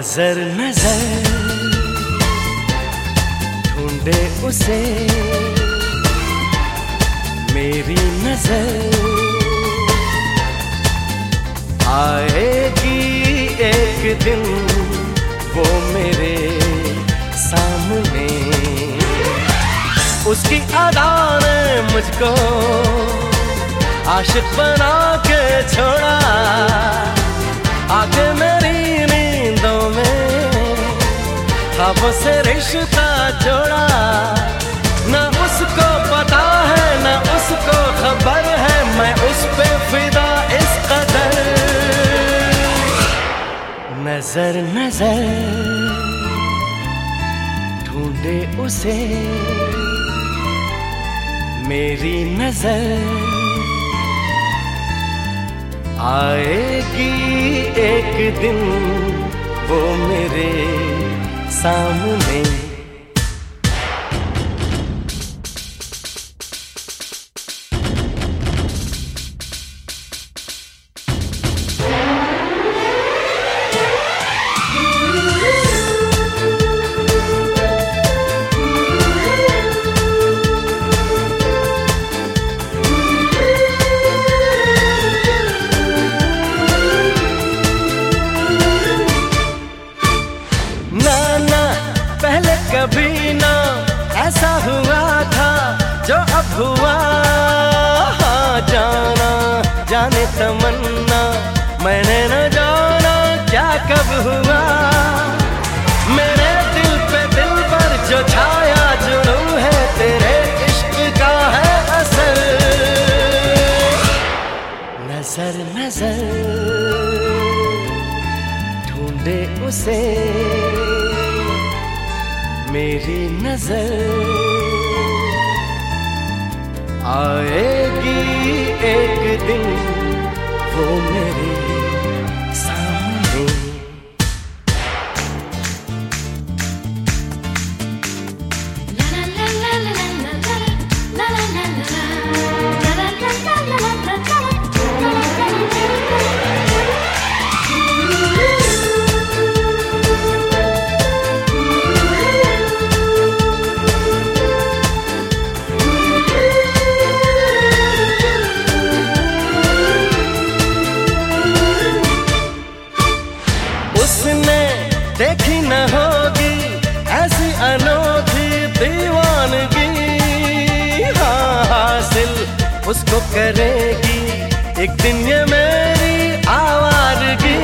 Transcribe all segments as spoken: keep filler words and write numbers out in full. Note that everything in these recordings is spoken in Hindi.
नजर नजर ढूंढे उसे मेरी नजर, आएगी एक दिन वो मेरे सामने। उसकी अदा ने मुझको आशिक बना के छोड़ा, आके मेरी नींदों में ख्वाबों से रिश्ता जोड़ा। न उसको पता है न उसको खबर है, मैं उस पे फिदा इस कदर। नजर नजर ढूंढे उसे मेरी नजर, आएगी एक दिन वो मेरे सामने। कभी ना ऐसा हुआ था जो अब हुआ, हाँ जाना जाने तमन्ना मैंने न जाना क्या कब हुआ। मेरे दिल पे दिल पर जो छाया जुनून है, तेरे इश्क का है असर। नजर नजर ढूंढे उसे मेरी नजर, आएगी एक दिन वो मेरे सामने। देखी न होगी ऐसी अनोखी दीवानगी, हाँ हासिल उसको करेगी एक दिन ये मेरी आवारगी।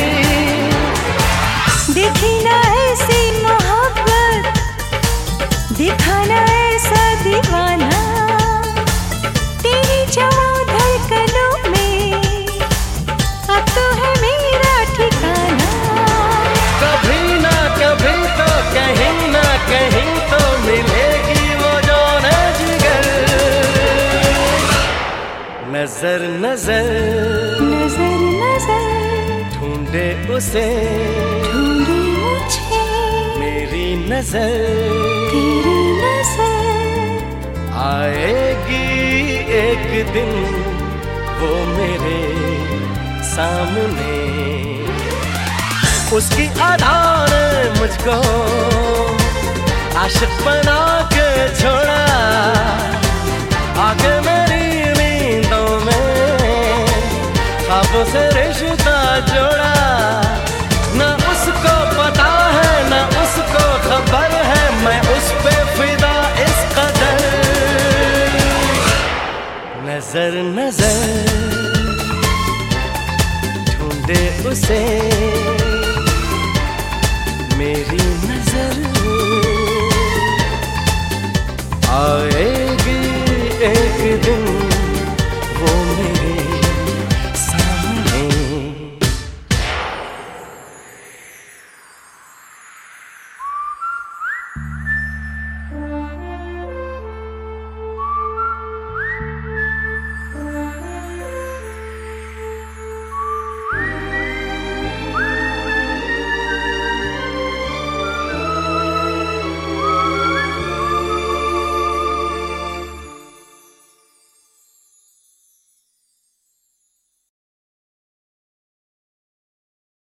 देखी ना ऐसी मोहब्बत, देखा ना ऐसा दीवाना, तेरी जवां धड़कनों में अब तो है मेरा ठिकाना। कभी ना कभी तो कहीं ना कहीं तो मिलेगी वो जान जिगर। नजर नजर नजर नजर ढूंढे उसे ढूंढे मुझे मेरी नजर, तेरी नजर, आएगी एक दिन वो मेरे सामने। उसकी अदा ने मुझको आशिक बना के छोड़ा, आके मेरी नींदों में ख्वाबों से रिश्ता जोड़ा। न उसको पता है न उसको खबर है, मैं उस पे फिदा इस कदर। नजर नजर ढूंढे उसे मेरी नजर, आएगी एक दिन